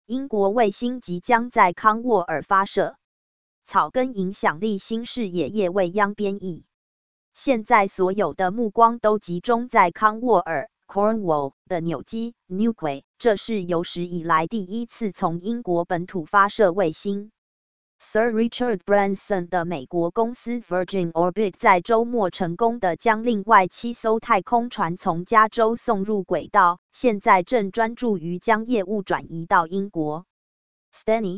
英国卫星即将在康沃尔发射。草根影响力新视野叶未央编译。现在所有的目光都集中在康沃尔 Cornwall 的纽基 Newquay， 这是有史以来第一次从英国本土发射卫星。Sir Richard Branson 的美国公司 Virgin Orbit 在周末成功地将另外7艘太空船从加州送入轨道，现在正专注于将业务转移到英国。Steny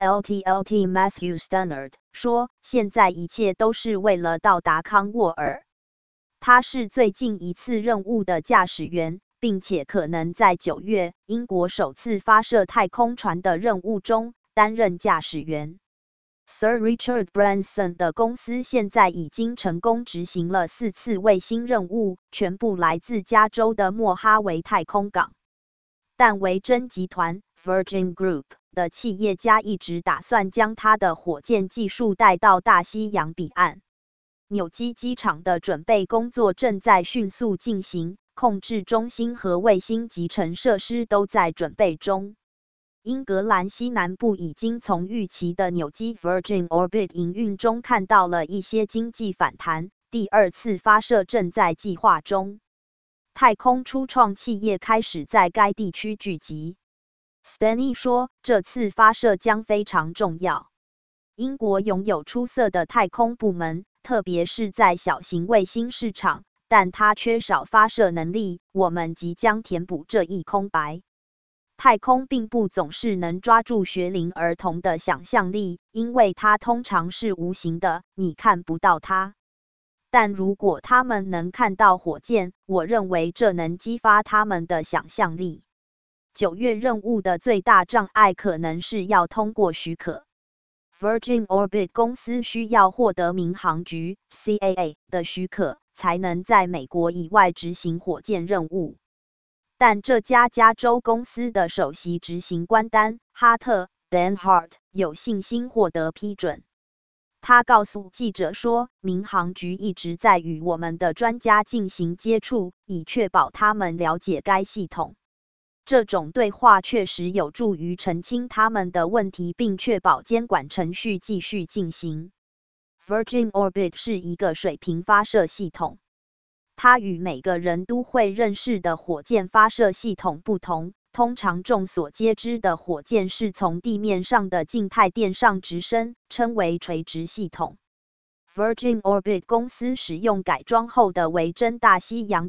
FLTLT Matthew Stannard 说，现在一切都是为了到达康沃尔。他是最近一次任务的驾驶员，并且可能在9月英国首次发射太空船的任务中担任驾驶员。Sir Richard Branson 的公司现在已经成功执行了4次卫星任务，全部来自加州的莫哈维太空港。但维珍集团 Virgin Group 的企业家一直打算将他的火箭技术带到大西洋彼岸。纽基机场的准备工作正在迅速进行，控制中心和卫星集成设施都在准备中。英格兰西南部已经从预期的纽基 Virgin Orbit 营运中看到了一些经济反弹，第2次发射正在计划中。太空初创企业开始在该地区聚集。Steny 说，这次发射将非常重要。英国拥有出色的太空部门，特别是在小型卫星市场，但它缺少发射能力，我们即将填补这一空白。太空并不总是能抓住学龄儿童的想象力，因为它通常是无形的，你看不到它。但如果他们能看到火箭，我认为这能激发他们的想象力。9月任务的最大障碍可能是要通过许可。Virgin Orbit 公司需要获得民航局 CAA 的许可，才能在美国以外执行火箭任务。但这家加州公司的首席执行官丹·哈特 Dan Hart 有信心获得批准。他告诉记者说，民航局一直在与我们的专家进行接触，以确保他们了解该系统。这种对话确实有助于澄清他们的问题，并确保监管程序继续进行。Virgin Orbit 是一个水平发射系统。它与每个人都会认识的火箭发射系统不同，通常众所皆知的火箭是从地面上的静态垫上直升，称为垂直系统。Virgin Orbit 公司使用改装后的维珍大西洋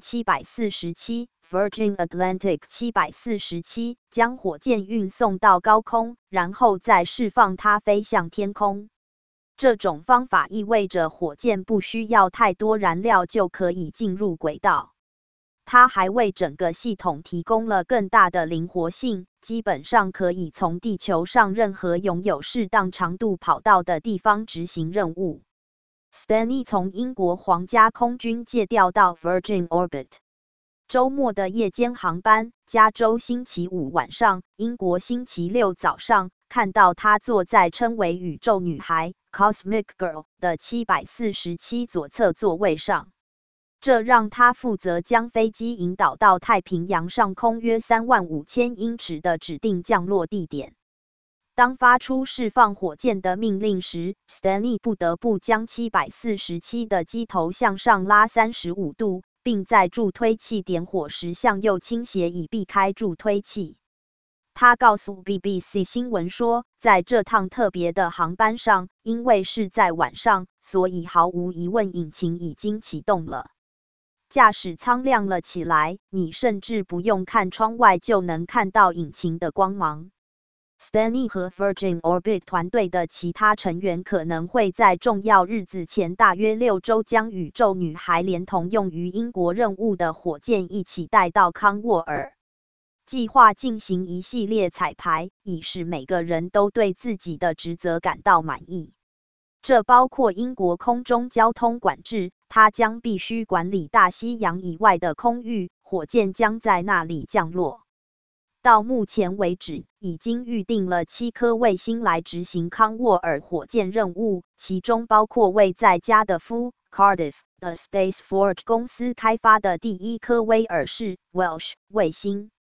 747 Virgin Atlantic 747将火箭运送到高空，然后再释放它飞向天空。这种方法意味着火箭不需要太多燃料就可以进入轨道。它还为整个系统提供了更大的灵活性，基本上可以从地球上任何拥有适当长度跑道的地方执行任务。Steny 从英国皇家空军借调到 Virgin Orbit。周末的夜间航班，加州星期5晚上，英国星期6早上，看到他坐在称为宇宙女孩 Cosmic Girl 的747左侧座位上。这让他负责将飞机引导到太平洋上空约35000英尺的指定降落地点。当发出释放火箭的命令时 ，Steny 不得不将747的机头向上拉35度，并在助推器点火时向右倾斜以避开助推器。他告诉 BBC 新闻说，在这趟特别的航班上，因为是在晚上，所以毫无疑问引擎已经启动了。驾驶舱亮了起来，你甚至不用看窗外就能看到引擎的光芒。Steny 和 Virgin Orbit 团队的其他成员可能会在重要日子前大约6周将宇宙女孩连同用于英国任务的火箭一起带到康沃尔。计划进行一系列彩排，以使每个人都对自己的职责感到满意。这包括英国空中交通管制，它将必须管理大西洋以外的空域，火箭将在那里降落。到目前为止，已经预定了7颗卫星来执行康沃尔火箭任务，其中包括为在加德夫 Cardiff 的 Space Forge 公司开发的第1颗威尔士 Welsh 卫星。